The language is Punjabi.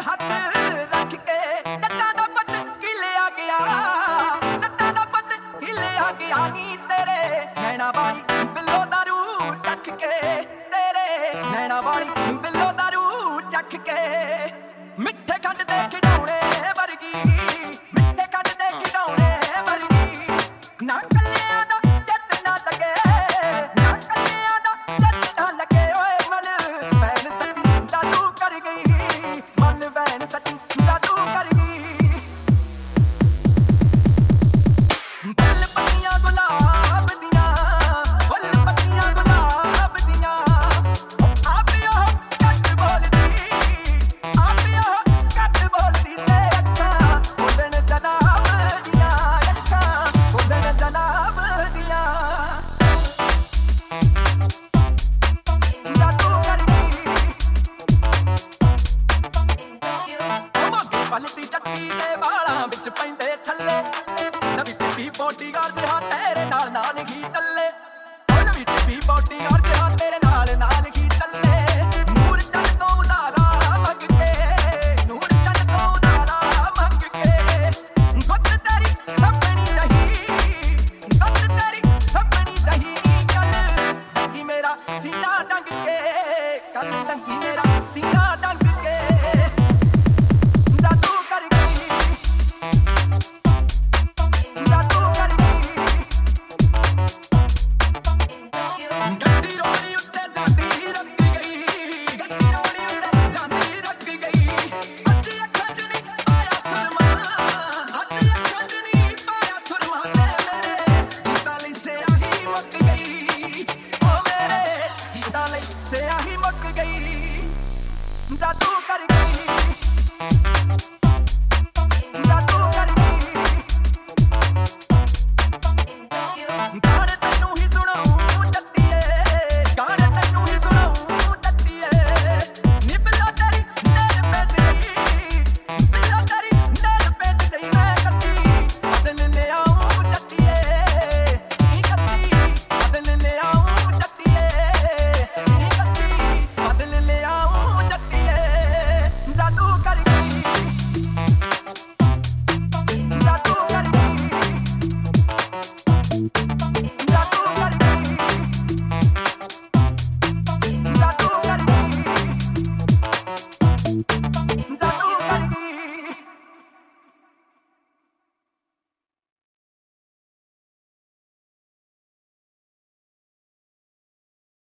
ਹੱਥ ਰੱਖ ਕੇ ਜੱਟਾਂ ਦਾ ਪੁੱਤ ਹਿੱਲਿਆ ਗਿਆ, ਜੱਟਾਂ ਦਾ ਪੁੱਤ ਹਿੱਲਿਆ ਗਿਆ ਨੀ ਤੇਰੇ ਨੈਣਾ ਵਾਲੀ ਬਿੱਲੋ ਦਾਰੂ ਚੱਖ ਕੇ, ਤੇਰੇ ਨੈਣਾ ਵਾਲੀ ਬਿੱਲੋ ਦਾਰੂ ਚੱਖ ਕੇ। ਮਿੱਠੇ ਖੰਡ ਦੇ ਖਿਡੌਣੇ ਵਰਗੀ, ਮਿੱਠੇ ਖੰਡ ਦੇ ਖਿਡੌਣੇ ਵਰਗੀ, ਨਾ ਕੱਲਿਆਂ ਦਾ ਚੱਤ ਨਾ ਲੱਗੇ, ਨਾ ਕੱਲਿਆਂ ਦਾ ਚੱਤ ਨਾ ਲੱਗੇ। ਓਏ ਮਲ ਭੈਣ ਸੱਚੀ ਜਾਦੂ ਕਰ ਗਈ, ਮਲ ਭੈਣ ਸੱਚੀ ਜਾਦੂ ਕਰ ਗਈ। ਫੁੱਲ ਪੱਤੀਆਂ ਗੁਲਾਬ ਦੀਆਂ, ਫੁੱਲ ਪੱਤੀਆਂ ਗੁਲਾਬ ਦੀਆਂ, ਆਪ ਉਹ ਘੱਟ ਬੋਲਦੀ, ਆਪ ਉਹ ਘੱਟ ਬੋਲਦੀ ਤੇ ਅੱਖਾਂ ਬੋਲਣ ਜਨਾਬ ਦੀਆਂ, ਅੱਖਾਂ ਬੋਲਣ ਜਨਾਬ ਦੀਆਂ। ਜਾਦੂ ਕਰ ਗਈ ਉਹ ਮੋਗੇ ਪਲਤੀ ਚੱਟੀ ਦੇ